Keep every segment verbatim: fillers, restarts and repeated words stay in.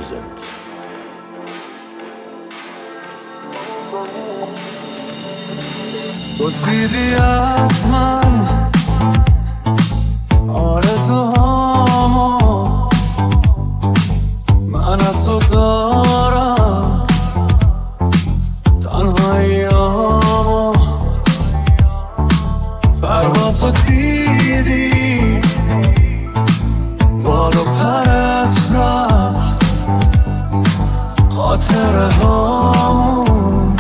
present. پرسیدی از من آرزوهامو، من از تو دارم تنهاییامو. پروازو دیدی بال و پرت رفت، خاطره هامون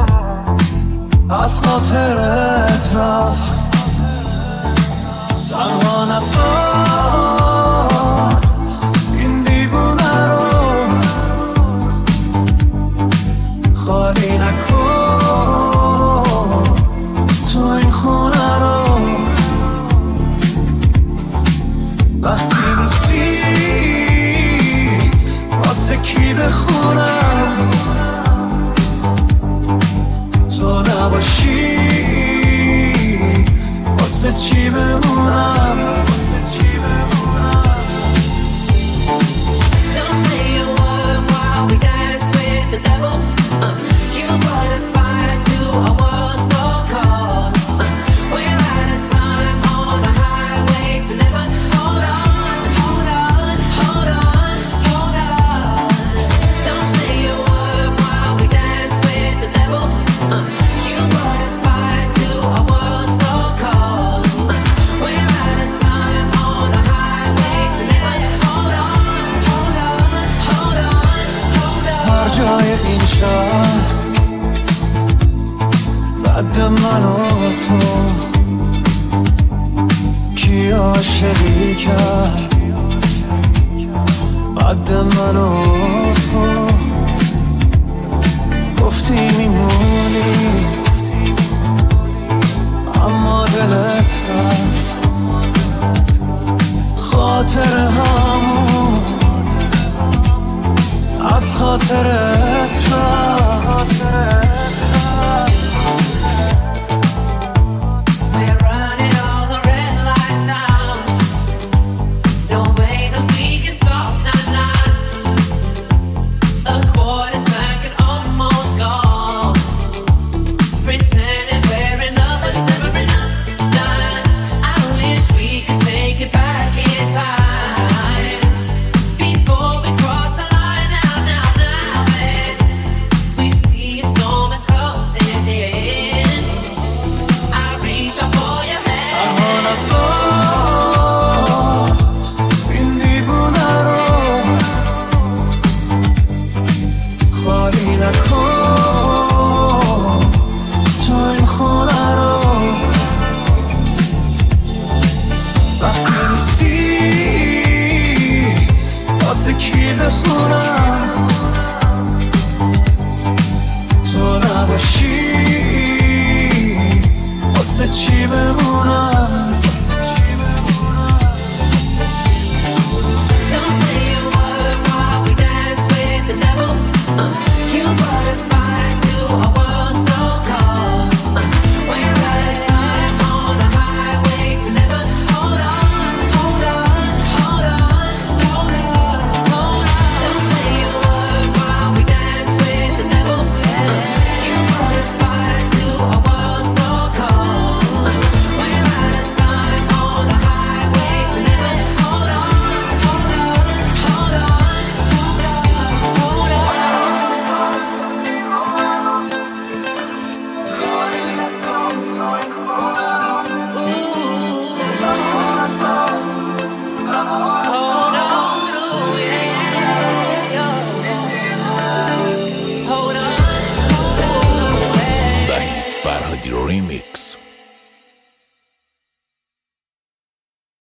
از خاطرت رفت. تنها نذار این دیوونه رو، خالی نکن تو این خونه رو. وقتی نیستی واسه کی بخونم، تو نباشی واسه چی بمونم. جای این شهر بعد من و تو کی عاشقی کرد؟ بعد من و تو گفتی میمون